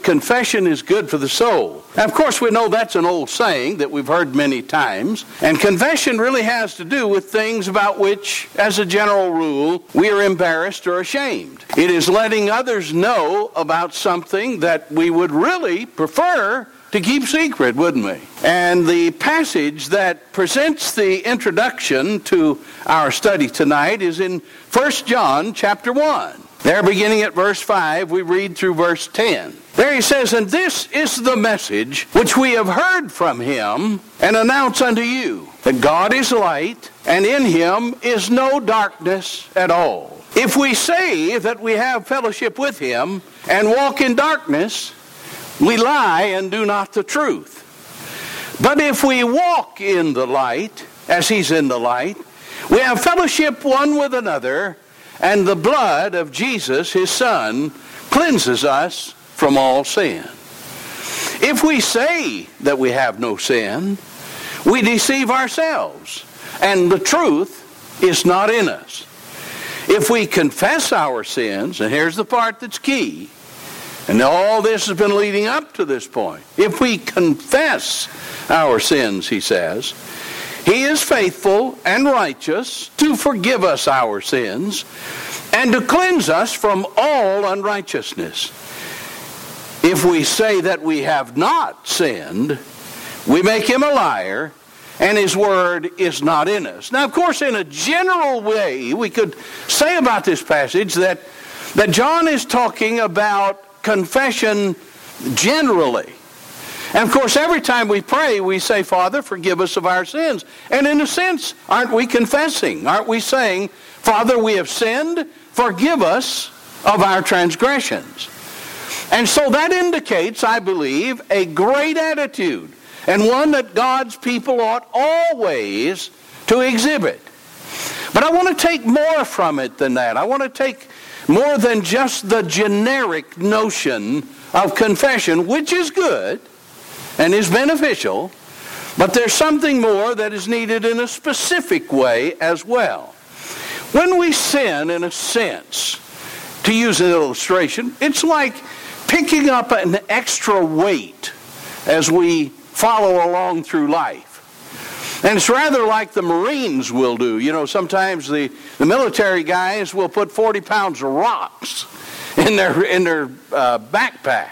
confession is good for the soul. Now, of course, we know that's an old saying that we've heard many times. And confession really has to do with things about which, as a general rule, we are embarrassed or ashamed. It is letting others know about something that we would really prefer to keep secret, wouldn't we? And the passage that presents the introduction to our study tonight is in 1 John chapter 1. There, beginning at verse 5, we read through verse 10. There he says, "And this is the message which we have heard from him and announce unto you, that God is light, and in him is no darkness at all. If we say that we have fellowship with him and walk in darkness, we lie and do not the truth. But if we walk in the light, as he's in the light, we have fellowship one with another, and the blood of Jesus, his Son, cleanses us from all sin. If we say that we have no sin, we deceive ourselves, and the truth is not in us. If we confess our sins," and here's the part that's key, and all this has been leading up to this point. If we confess our sins, he says, he is faithful and righteous to forgive us our sins and to cleanse us from all unrighteousness. If we say that we have not sinned, we make him a liar, and his word is not in us. Now, of course, in a general way, we could say about this passage that John is talking about confession generally. And of course, every time we pray, we say, "Father, forgive us of our sins." And in a sense, aren't we confessing? Aren't we saying, "Father, we have sinned, forgive us of our transgressions"? And so that indicates, I believe, a great attitude, and one that God's people ought always to exhibit. But I want to take more from it than that. I want to take more than just the generic notion of confession, which is good and is beneficial, but there's something more that is needed in a specific way as well. When we sin, in a sense, to use an illustration, it's like picking up an extra weight as we follow along through life. And it's rather like the Marines will do. You know, sometimes the military guys will put 40 pounds of rocks in their backpack.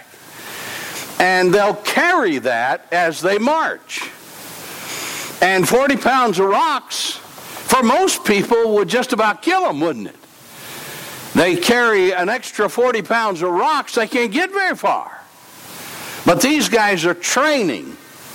And they'll carry that as they march. And 40 pounds of rocks, for most people, would just about kill them, wouldn't it? They carry an extra 40 pounds of rocks, they can't get very far. But these guys are training.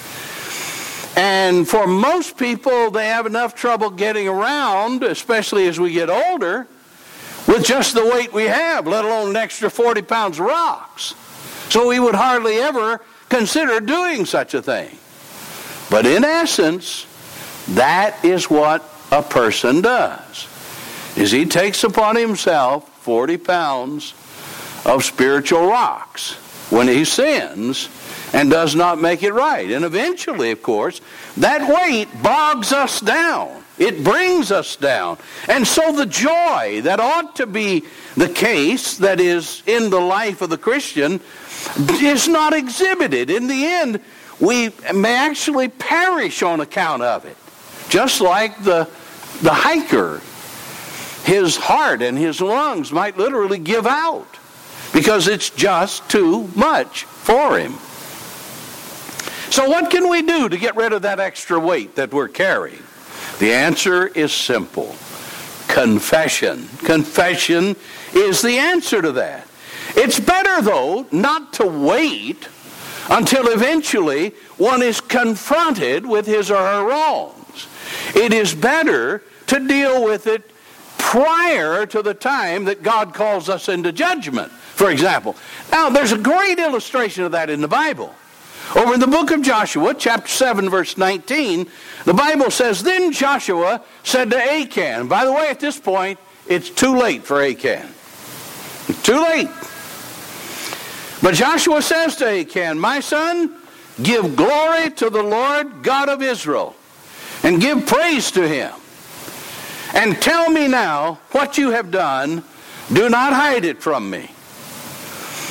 And for most people, they have enough trouble getting around, especially as we get older, with just the weight we have, let alone an extra 40 pounds of rocks. So we would hardly ever consider doing such a thing. But in essence, that is what a person does, is he takes upon himself 40 pounds of spiritual rocks when he sins and does not make it right. And eventually, of course, that weight bogs us down. It brings us down. And so the joy that ought to be the case that is in the life of the Christian is not exhibited. In the end, we may actually perish on account of it. Just like the hiker, his heart and his lungs might literally give out because it's just too much for him. So what can we do to get rid of that extra weight that we're carrying? The answer is simple. Confession. Confession is the answer to that. It's better, though, not to wait until eventually one is confronted with his or her wrongs. It is better to deal with it prior to the time that God calls us into judgment, for example. Now, there's a great illustration of that in the Bible. Over in the book of Joshua, chapter 7, verse 19, the Bible says, "Then Joshua said to Achan," by the way, at this point, it's too late for Achan. It's too late. But Joshua says to Achan, "My son, give glory to the Lord God of Israel, and give praise to him. And tell me now what you have done. Do not hide it from me."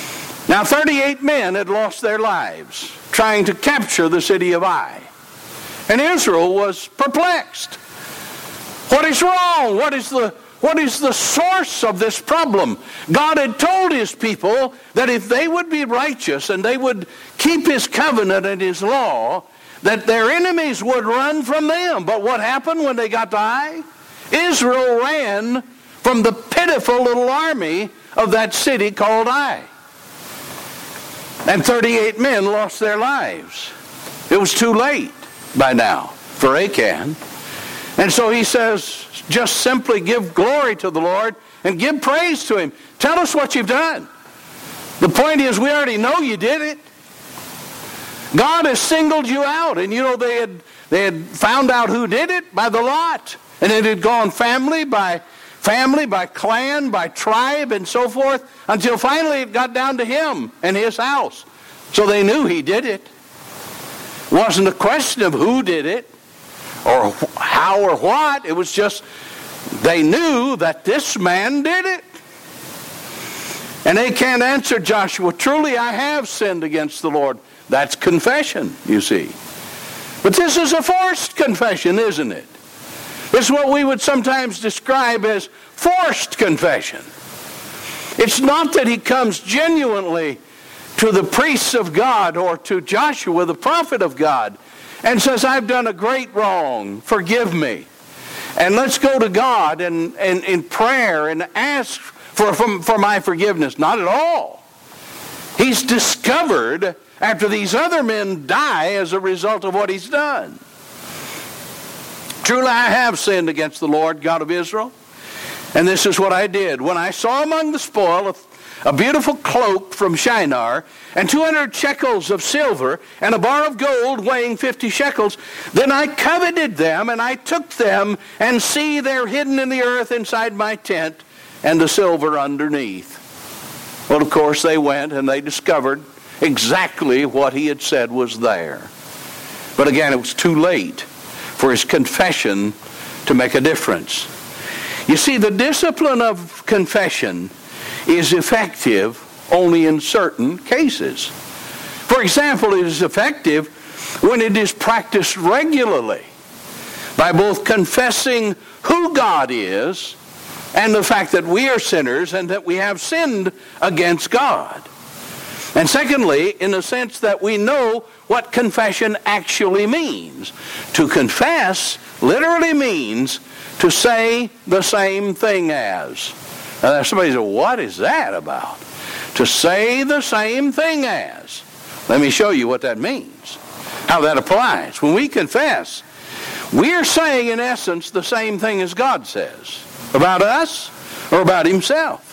Now 38 men had lost their lives trying to capture the city of Ai. And Israel was perplexed. What is wrong? What is the source of this problem? God had told his people that if they would be righteous and they would keep his covenant and his law, that their enemies would run from them. But what happened when they got to Ai? Israel ran from the pitiful little army of that city called Ai. And 38 men lost their lives. It was too late by now for Achan. And so he says, just simply give glory to the Lord and give praise to him. Tell us what you've done. The point is, we already know you did it. God has singled you out. And you know, they had found out who did it by the lot. And it had gone family, by clan, by tribe, and so forth, until finally it got down to him and his house. So they knew he did it. It wasn't a question of who did it, or how or what. It was just, they knew that this man did it. And Achan answered Joshua, truly I have sinned against the Lord. That's confession, you see. But this is a forced confession, isn't it? It's what we would sometimes describe as forced confession. It's not that he comes genuinely to the priests of God or to Joshua, the prophet of God, and says, I've done a great wrong, forgive me. And let's go to God and in prayer and ask for my forgiveness. Not at all. He's discovered after these other men die as a result of what he's done. Truly I have sinned against the Lord God of Israel, and this is what I did. When I saw among the spoil a beautiful cloak from Shinar, and 200 shekels of silver, and a bar of gold weighing 50 shekels, then I coveted them, and I took them, and see, they're hidden in the earth inside my tent, and the silver underneath. Well, of course, they went, and they discovered exactly what he had said was there. But again, it was too late for his confession to make a difference. You see, the discipline of confession is effective only in certain cases. For example, it is effective when it is practiced regularly by both confessing who God is and the fact that we are sinners and that we have sinned against God. And secondly, in the sense that we know what confession actually means. To confess literally means to say the same thing as. Now somebody says, what is that about? To say the same thing as. Let me show you what that means, how that applies. When we confess, we are saying in essence the same thing as God says about us or about himself.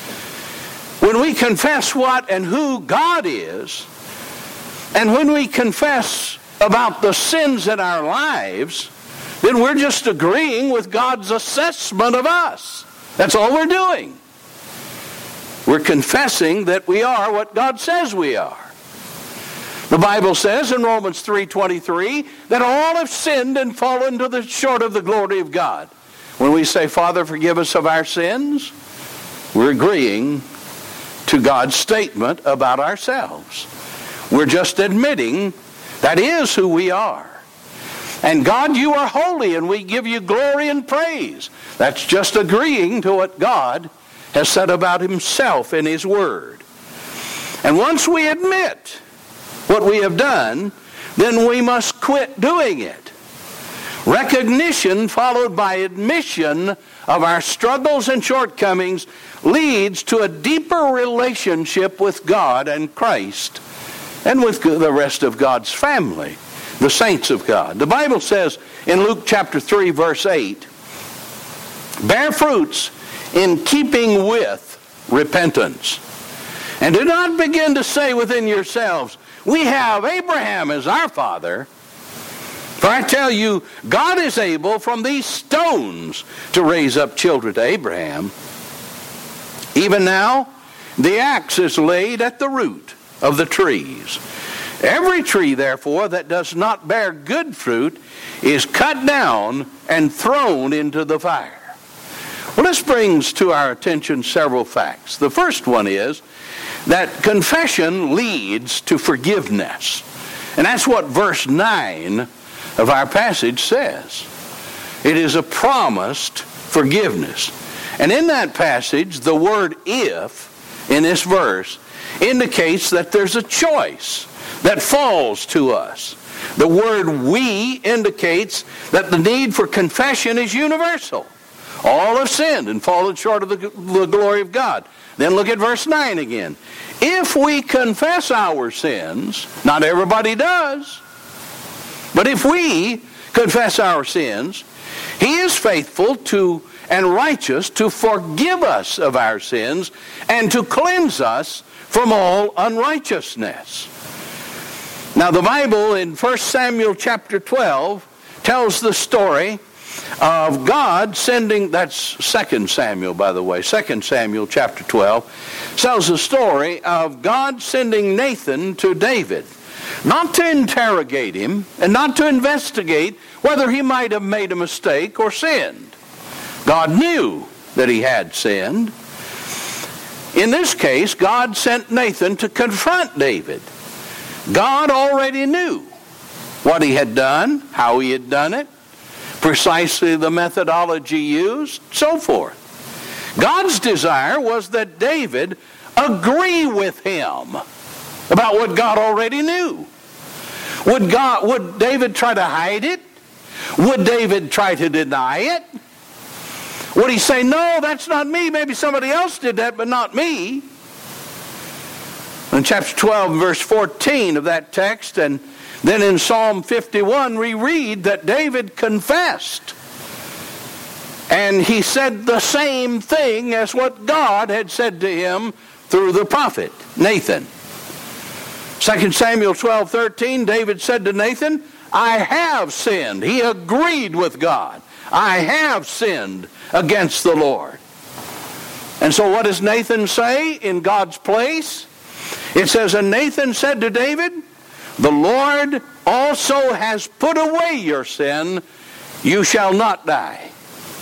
When we confess what and who God is, and when we confess about the sins in our lives, then we're just agreeing with God's assessment of us. That's all we're doing. We're confessing that we are what God says we are. The Bible says in Romans 3:23 that all have sinned and fallen short of the glory of God. When we say, Father, forgive us of our sins, we're agreeing to God's statement about ourselves. We're just admitting that is who we are. And God, you are holy, and we give you glory and praise. That's just agreeing to what God has said about himself in his word. And once we admit what we have done, then we must quit doing it. Recognition followed by admission of our struggles and shortcomings leads to a deeper relationship with God and Christ and with the rest of God's family, the saints of God. The Bible says in Luke chapter 3, verse 8, bear fruits in keeping with repentance. And do not begin to say within yourselves, we have Abraham as our father. For I tell you, God is able from these stones to raise up children to Abraham. Even now, the axe is laid at the root of the trees. Every tree, therefore, that does not bear good fruit is cut down and thrown into the fire. Well, this brings to our attention several facts. The first one is that confession leads to forgiveness. And that's what verse 9 of our passage says. It is a promised forgiveness. And in that passage, the word if, in this verse, indicates that there's a choice that falls to us. The word we indicates that the need for confession is universal. All have sinned and fallen short of the glory of God. Then look at verse 9 again. If we confess our sins, not everybody does, but if we confess our sins, He is faithful and righteous to forgive us of our sins and to cleanse us from all unrighteousness. Now the Bible in 1 Samuel chapter 12 tells the story of God sending, that's 2 Samuel by the way, 2 Samuel chapter 12 tells the story of God sending Nathan to David, not to interrogate him and not to investigate whether he might have made a mistake or sinned. God knew that he had sinned. In this case, God sent Nathan to confront David. God already knew what he had done, how he had done it, precisely the methodology used, so forth. God's desire was that David agree with him about what God already knew. Would David try to hide it? Would David try to deny it? Would he say, no, that's not me. Maybe somebody else did that, but not me. In chapter 12, verse 14 of that text, and then in Psalm 51, we read that David confessed. And he said the same thing as what God had said to him through the prophet Nathan. 2 Samuel 12:13, David said to Nathan, I have sinned. He agreed with God. I have sinned against the Lord. And so what does Nathan say in God's place? It says, and Nathan said to David, the Lord also has put away your sin. You shall not die.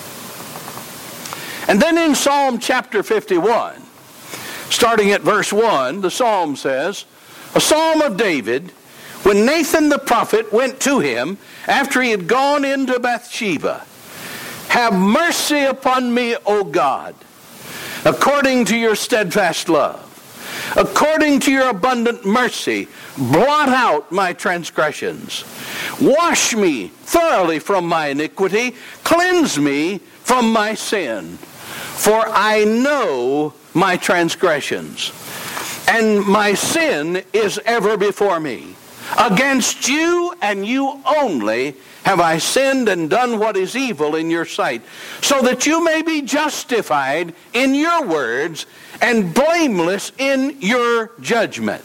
And then in Psalm chapter 51, starting at verse 1, the psalm says, a psalm of David, when Nathan the prophet went to him after he had gone into Bathsheba. Have mercy upon me, O God, according to your steadfast love. According to your abundant mercy, blot out my transgressions. Wash me thoroughly from my iniquity. Cleanse me from my sin. For I know my transgressions, and my sin is ever before me. Against you and you only have I sinned and done what is evil in your sight, so that you may be justified in your words and blameless in your judgment.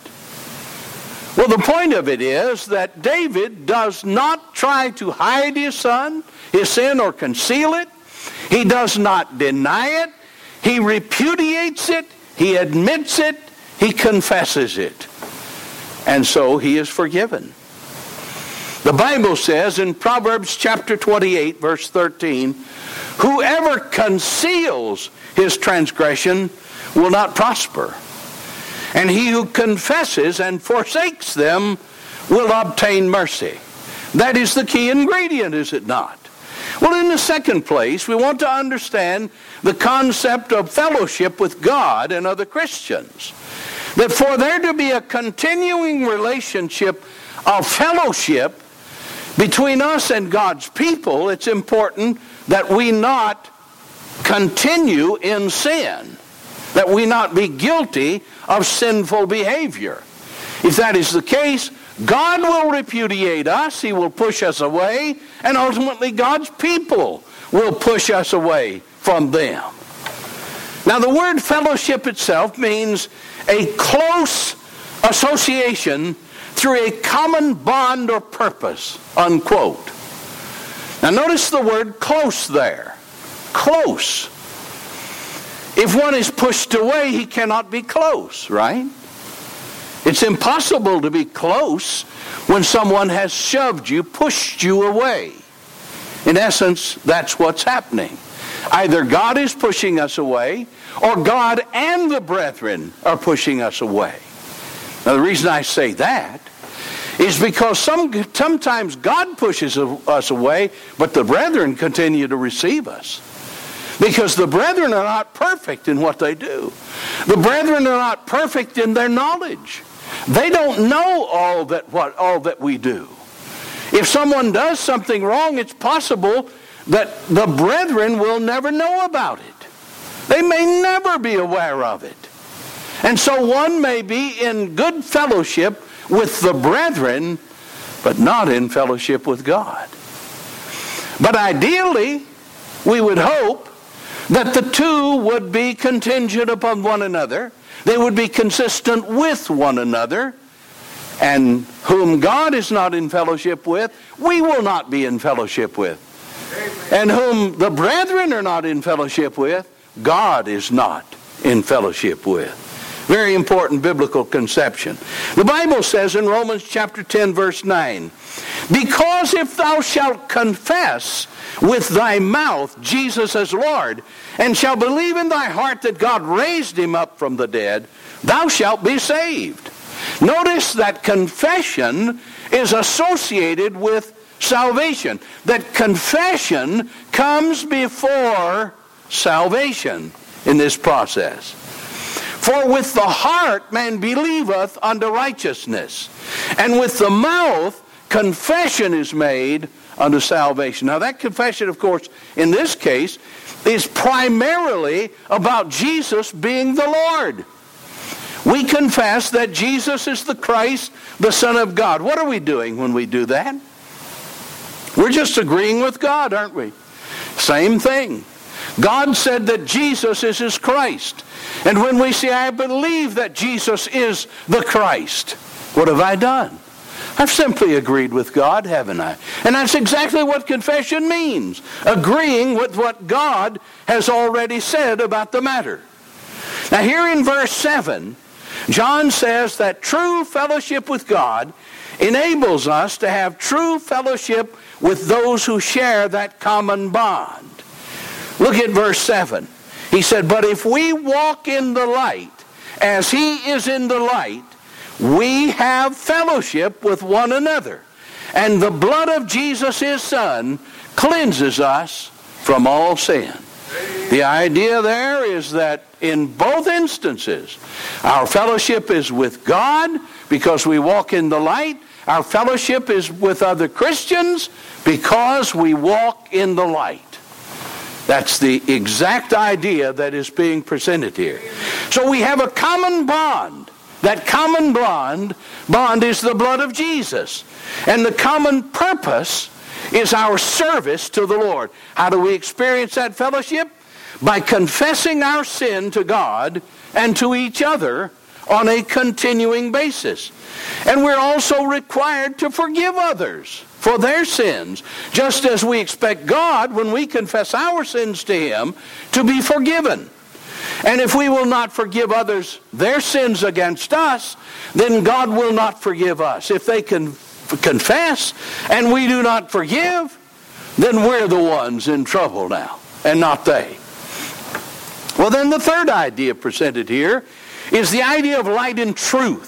Well, the point of it is that David does not try to hide his sin, or conceal it. He does not deny it. He repudiates it. He admits it. He confesses it. And so he is forgiven. The Bible says in Proverbs chapter 28, verse 13, whoever conceals his transgression will not prosper, and he who confesses and forsakes them will obtain mercy. That is the key ingredient, is it not? Well, in the second place, we want to understand the concept of fellowship with God and other Christians. That for there to be a continuing relationship of fellowship between us and God's people, it's important that we not continue in sin, that we not be guilty of sinful behavior. If that is the case, God will repudiate us, He will push us away, and ultimately God's people will push us away from them. Now the word fellowship itself means a close association through a common bond or purpose, unquote. Now notice the word close there. Close. If one is pushed away, he cannot be close, right? It's impossible to be close when someone has shoved you, pushed you away. In essence, that's what's happening. Either God is pushing us away, or God and the brethren are pushing us away. Now, the reason I say that is because sometimes God pushes us away, but the brethren continue to receive us. Because the brethren are not perfect in what they do. The brethren are not perfect in their knowledge. They don't know all that we do. If someone does something wrong, it's possible that the brethren will never know about it. They may never be aware of it. And so one may be in good fellowship with the brethren, but not in fellowship with God. But ideally, we would hope that the two would be contingent upon one another. They would be consistent with one another. And whom God is not in fellowship with, we will not be in fellowship with. Amen. And whom the brethren are not in fellowship with, God is not in fellowship with. Very important biblical conception. The Bible says in Romans chapter 10, verse 9, because if thou shalt confess with thy mouth Jesus as Lord, and shalt believe in thy heart that God raised him up from the dead, thou shalt be saved. Notice that confession is associated with salvation. That confession comes before salvation in this process. For with the heart man believeth unto righteousness, and with the mouth confession is made unto salvation. Now that confession, of course, in this case, is primarily about Jesus being the Lord. We confess that Jesus is the Christ, the Son of God. What are we doing when we do that? We're just agreeing with God, aren't we? Same thing. God said that Jesus is his Christ. And when we say, I believe that Jesus is the Christ, what have I done? I've simply agreed with God, haven't I? And that's exactly what confession means. Agreeing with what God has already said about the matter. Now here in verse 7, John says that true fellowship with God enables us to have true fellowship with those who share that common bond. Look at verse 7. He said, but if we walk in the light, as he is in the light, we have fellowship with one another. And the blood of Jesus, his Son, cleanses us from all sin. The idea there is that in both instances, our fellowship is with God because we walk in the light. Our fellowship is with other Christians because we walk in the light. That's the exact idea that is being presented here. So we have a common bond. That common bond is the blood of Jesus. And the common purpose is our service to the Lord. How do we experience that fellowship? By confessing our sin to God and to each other on a continuing basis. And we're also required to forgive others for their sins, just as we expect God, when we confess our sins to him, to be forgiven. And if we will not forgive others their sins against us, then God will not forgive us. If they can confess and we do not forgive, then we're the ones in trouble now, and not they. Well, then the third idea presented here is the idea of light and truth.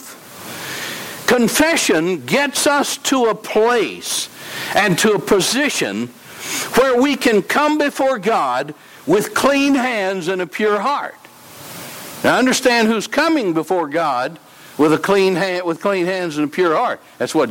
Confession gets us to a place and to a position where we can come before God with clean hands and a pure heart. Now understand who's coming before God with clean hands and a pure heart. That's what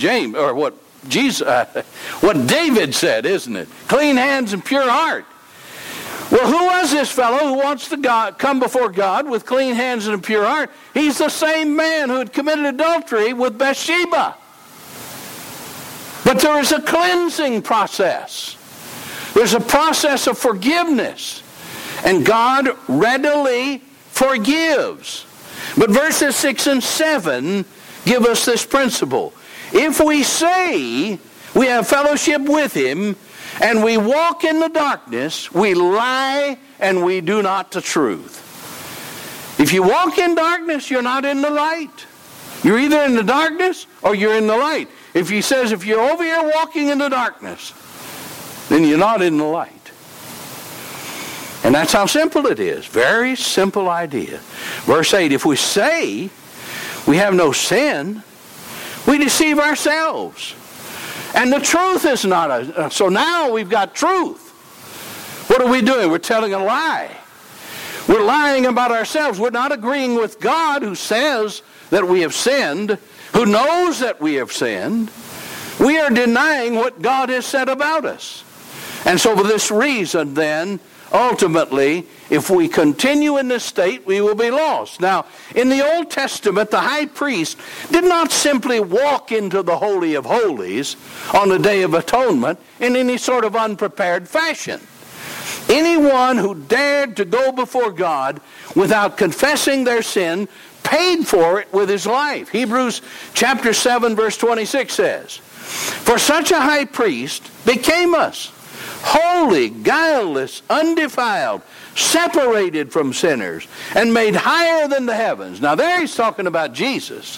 what David said, isn't it? Clean hands and pure heart. Well, who was this fellow who wants to come before God with clean hands and a pure heart? He's the same man who had committed adultery with Bathsheba. But there is a cleansing process. There's a process of forgiveness. And God readily forgives. But verses 6 and 7 give us this principle. If we say we have fellowship with him, and we walk in the darkness, we lie and we do not the truth. If you walk in darkness, you're not in the light. You're either in the darkness or you're in the light. If he says, if you're over here walking in the darkness, then you're not in the light. And that's how simple it is. Very simple idea. Verse 8, if we say we have no sin, we deceive ourselves. And the truth is not. So now we've got truth. What are we doing? We're telling a lie. We're lying about ourselves. We're not agreeing with God, who says that we have sinned, who knows that we have sinned. We are denying what God has said about us. And so for this reason, then, ultimately, if we continue in this state, we will be lost. Now, in the Old Testament, the high priest did not simply walk into the Holy of Holies on the Day of Atonement in any sort of unprepared fashion. Anyone who dared to go before God without confessing their sin paid for it with his life. Hebrews chapter 7 verse 26 says, "For such a high priest became us, holy, guileless, undefiled, separated from sinners, and made higher than the heavens." Now there he's talking about Jesus.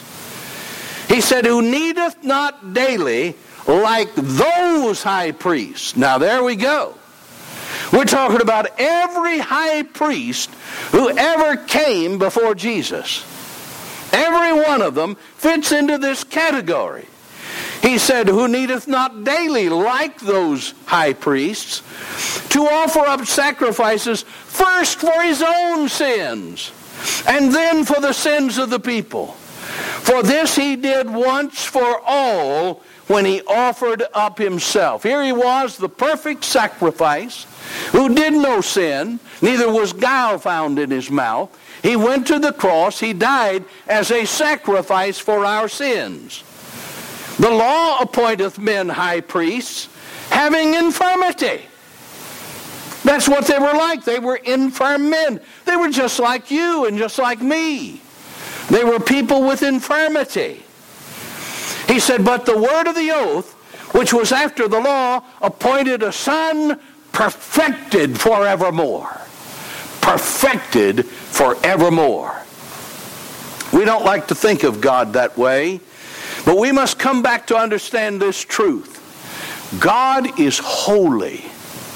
He said, "Who needeth not daily like those high priests." Now there we go. We're talking about every high priest who ever came before Jesus. Every one of them fits into this category. He said, "Who needeth not daily, like those high priests, to offer up sacrifices first for his own sins, and then for the sins of the people. For this he did once for all, when he offered up himself." Here he was, the perfect sacrifice, who did no sin, neither was guile found in his mouth. He went to the cross, he died as a sacrifice for our sins. The law appointeth men high priests, having infirmity. That's what they were like. They were infirm men. They were just like you and just like me. They were people with infirmity. He said, "But the word of the oath, which was after the law, appointed a son perfected forevermore." Perfected forevermore. We don't like to think of God that way, but we must come back to understand this truth. God is holy.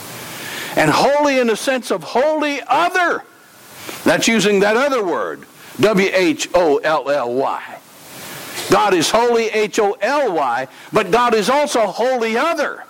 And holy in the sense of holy other. That's using that other word, W-H-O-L-L-Y. God is holy, H-O-L-Y, but God is also holy other.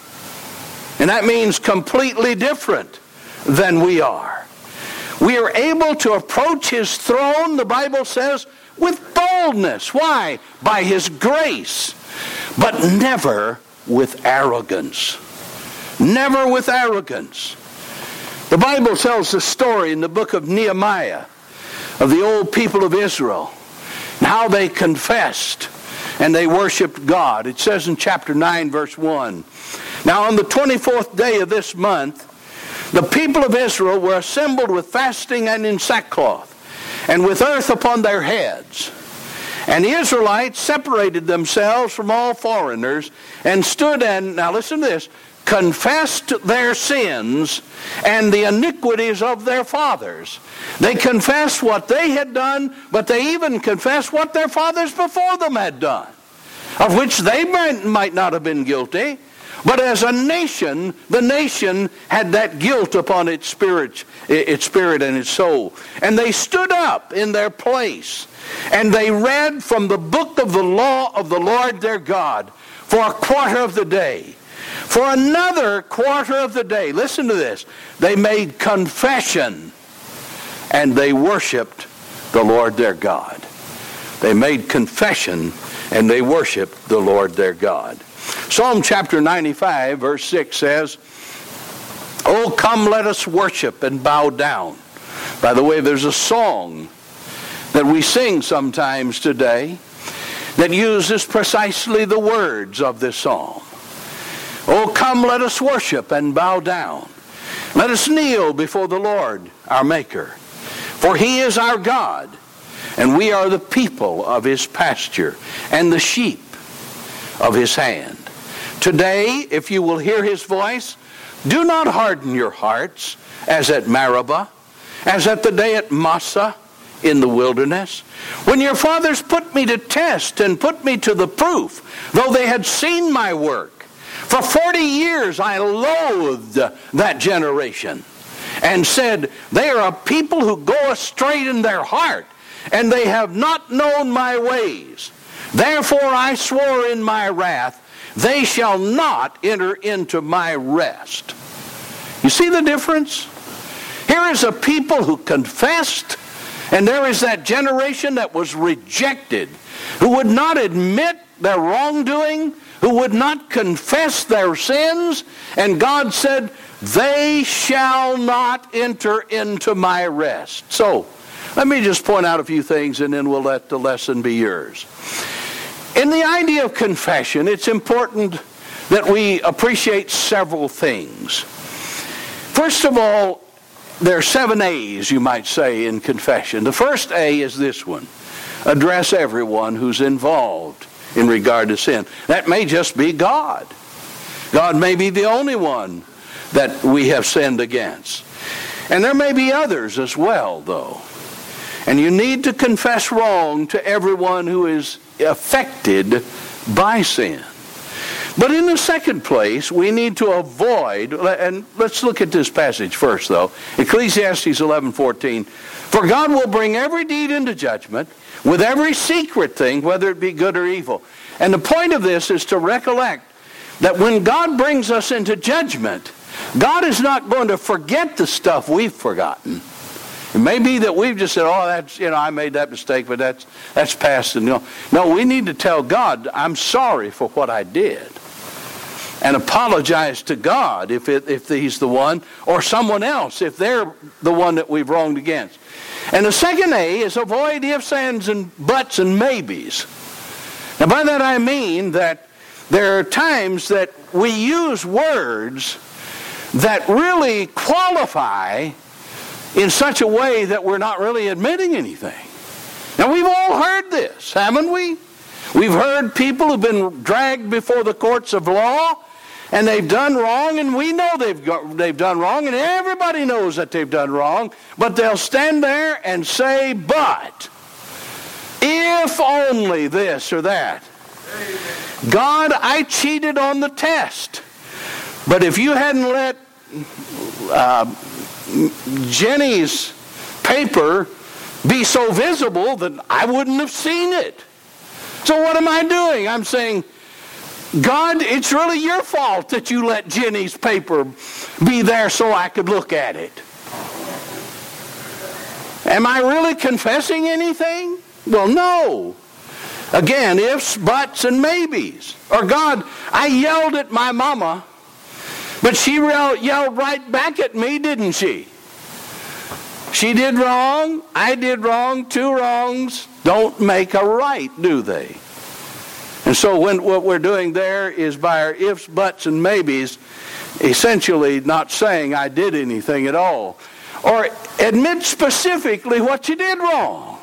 And that means completely different than we are. We are able to approach his throne, the Bible says, with boldness. Why? By his grace, but never with arrogance. Never with arrogance. The Bible tells the story in the book of Nehemiah of the old people of Israel and how they confessed and they worshiped God. It says in chapter 9 verse 1, "Now on the 24th day of this month, the people of Israel were assembled with fasting and in sackcloth, and with earth upon their heads. And the Israelites separated themselves from all foreigners, and stood and," now listen to this, "confessed their sins and the iniquities of their fathers." They confessed what they had done, but they even confessed what their fathers before them had done, of which they might not have been guilty. But as a nation, the nation had that guilt upon its spirit and its soul. And they stood up in their place, and they read from the book of the law of the Lord their God for a quarter of the day. For another quarter of the day, listen to this, they made confession, and they worshiped the Lord their God. They made confession, and they worshiped the Lord their God. Psalm chapter 95 verse 6 says, "Oh, come, let us worship and bow down." By the way, there's a song that we sing sometimes today that uses precisely the words of this psalm. "Oh, come, let us worship and bow down. Let us kneel before the Lord, our Maker. For he is our God, and we are the people of his pasture and the sheep of his hand. Today, if you will hear his voice, do not harden your hearts as at Meribah, as at the day at Massah in the wilderness, when your fathers put me to test and put me to the proof, though they had seen my work. For 40 years I loathed that generation, and said, they are a people who go astray in their heart, and they have not known my ways. Therefore I swore in my wrath, they shall not enter into my rest. You see the difference? Here is a people who confessed, and there is that generation that was rejected, who would not admit their wrongdoing, who would not confess their sins, and God said, they shall not enter into my rest. So, let me just point out a few things, and then we'll let the lesson be yours. In the idea of confession, it's important that we appreciate several things. First of all, there are 7 A's, you might say, in confession. The first A is this one: address everyone who's involved in regard to sin. That may just be God. God may be the only one that we have sinned against. And there may be others as well, though. And you need to confess wrong to everyone who is affected by sin. But in the second place, we need to avoid, and let's look at this passage first, though. Ecclesiastes 11:14. For God will bring every deed into judgment with every secret thing, whether it be good or evil. And the point of this is to recollect that when God brings us into judgment, God is not going to forget the stuff we've forgotten. It may be that we've just said, oh, that's, I made that mistake, but that's past. And no, we need to tell God, I'm sorry for what I did. And apologize to God if he's the one, or someone else if they're the one that we've wronged against. And the second A is avoid ifs, ands, and buts, and maybes. Now by that I mean that there are times that we use words that really qualify in such a way that we're not really admitting anything. Now we've all heard this, haven't we? We've heard people who've been dragged before the courts of law, and they've done wrong, and we know they've done wrong, and everybody knows that they've done wrong, but they'll stand there and say, but if only this or that. God, I cheated on the test, but if you hadn't let Jenny's paper be so visible that I wouldn't have seen it. So what am I doing? I'm saying, God, it's really your fault that you let Jenny's paper be there so I could look at it. Am I really confessing anything? Well, no. Again, ifs, buts, and maybes. Or God, I yelled at my mama, but she yelled right back at me, didn't she? She did wrong, I did wrong, 2 wrongs don't make a right, do they? And so what we're doing there is by our ifs, buts, and maybes, essentially not saying I did anything at all. Or admit specifically what you did wrong.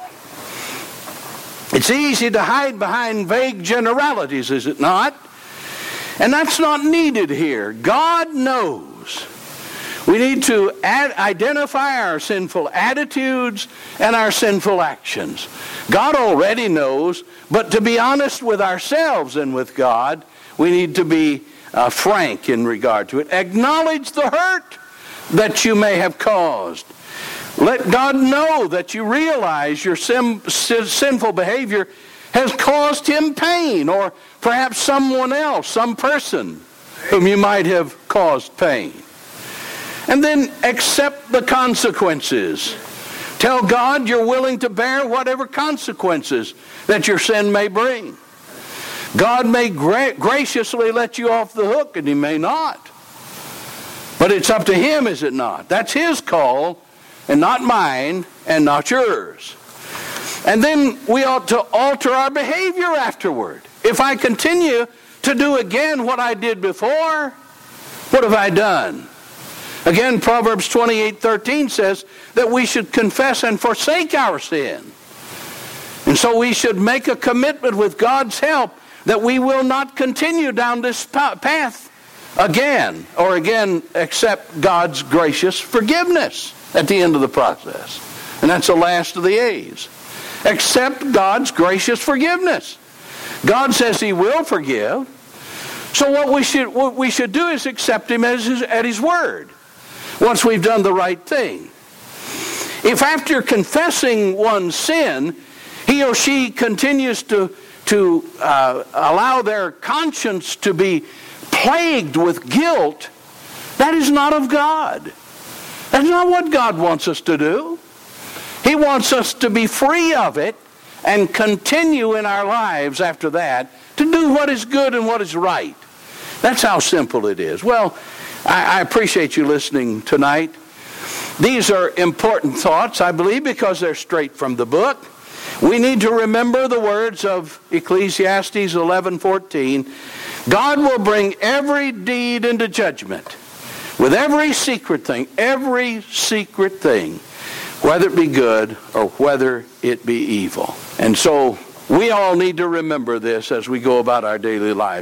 It's easy to hide behind vague generalities, is it not? And that's not needed here. God knows. We need to identify our sinful attitudes and our sinful actions. God already knows, but to be honest with ourselves and with God, we need to be frank in regard to it. Acknowledge the hurt that you may have caused. Let God know that you realize your sinful behavior has caused him pain, or perhaps someone else, some person whom you might have caused pain. And then accept the consequences. Tell God you're willing to bear whatever consequences that your sin may bring. God may graciously let you off the hook, and he may not. But it's up to him, is it not? That's his call, and not mine, and not yours. And then we ought to alter our behavior afterward. If I continue to do again what I did before, what have I done? Again, Proverbs 28:13 says that we should confess and forsake our sin. And so we should make a commitment with God's help that we will not continue down this path again, or again accept God's gracious forgiveness at the end of the process. And that's the last of the A's. Accept God's gracious forgiveness. God says he will forgive. So what we should do is accept him at his word. once we've done the right thing. If after confessing one's sin, he or she continues to allow their conscience to be plagued with guilt, that is not of God. That's not what God wants us to do. He wants us to be free of it and continue in our lives after that to do what is good and what is right. That's how simple it is. Well, I appreciate you listening tonight. These are important thoughts, I believe, because they're straight from the book. We need to remember the words of Ecclesiastes 11:14. God will bring every deed into judgment with every secret thing, whether it be good or whether it be evil. And so we all need to remember this as we go about our daily lives.